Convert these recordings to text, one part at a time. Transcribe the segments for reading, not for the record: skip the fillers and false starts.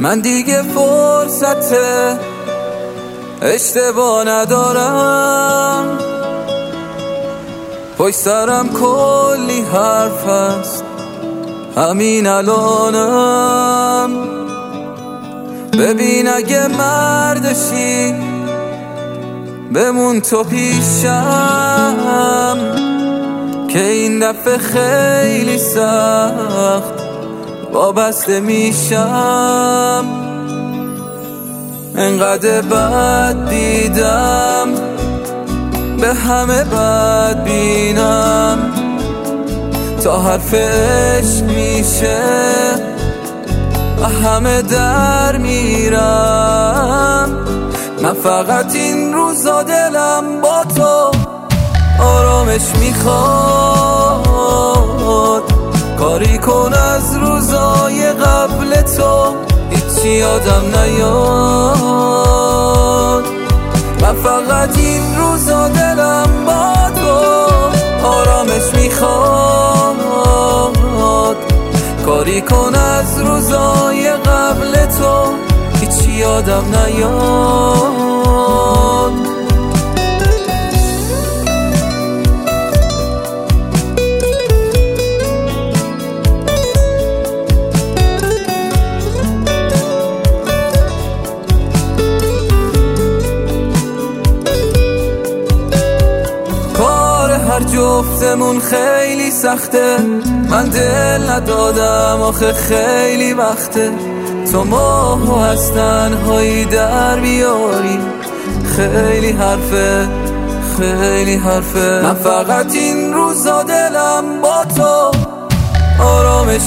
من دیگه فرصت اشتباه ندارم، پشت سرم کلی حرف هست همین الانم. ببین اگه مردشی بمون تو پیشم، که این دفعه خیلی سخت وابسته میشم. انقدر بد دیدم به همه بد بینم، تا حرف عشق میشه همه در میرم. من فقط این روزا دلم با تو آرامش میخواد، کاری کن از روزای قبل تو هیچی یادم نیاد. من فقط این روزا دلم با تو آرامش میخواد، کاری کن از روزای قبل تو هیچی یادم نیاد. هر جفتمون خیلی سخته، من دل ندادم آخه خیلی وقته تو ماهو از تنهایی در بیاری. خیلی حرفه خیلی حرفه، من فقط این روزا دلم با تو آرامش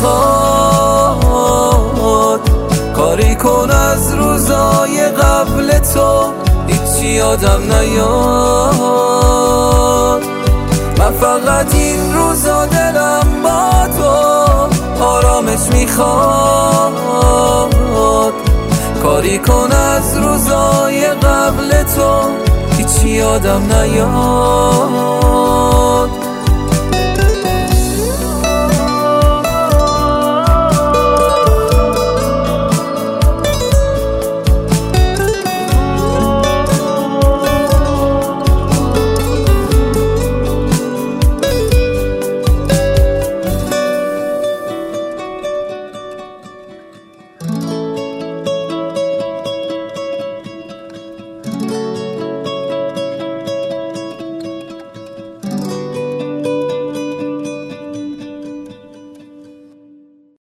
میخواد، کاری کن از روزای قبل تو هیچی یادم نیاد. من فقط این روزا دلم با تو آرامش میخواد، کاری کن از روزای قبل تو هیچی یادم نیاد.